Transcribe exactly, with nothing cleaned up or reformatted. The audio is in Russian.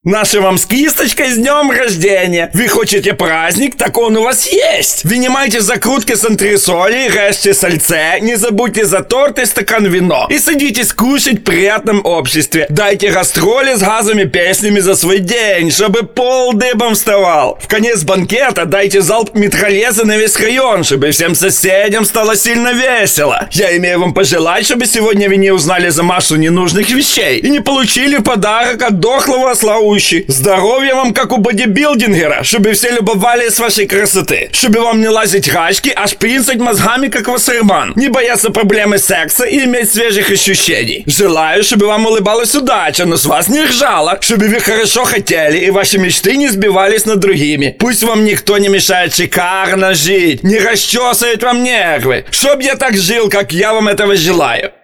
Наши вам с кисточкой с днем рождения. Вы хотите праздник? Так он у вас есть. Вынимайте закрутки с антресолей, режьте сальце, не забудьте за торт и стакан вино. И садитесь кушать в приятном обществе. Дайте гастроли с газовыми песнями за свой день, чтобы пол дыбом вставал. В конец банкета дайте залп митралеза на весь район, чтобы всем соседям стало сильно весело. Я имею вам пожелать, чтобы сегодня вы не узнали за массу ненужных вещей и не получили подарок от дохлого осла. Здоровья вам, как у бодибилдингера, чтобы все любовались вашей красоты. Чтобы вам не лазить рачки, а шпринцать мозгами, как Вассерман. Не бояться проблемы секса и иметь свежих ощущений. Желаю, чтобы вам улыбалась удача, но с вас не ржала. Чтобы вы хорошо хотели и ваши мечты не сбивались над другими. Пусть вам никто не мешает шикарно жить, не расчесывает вам нервы. Чтоб я так жил, как я вам этого желаю.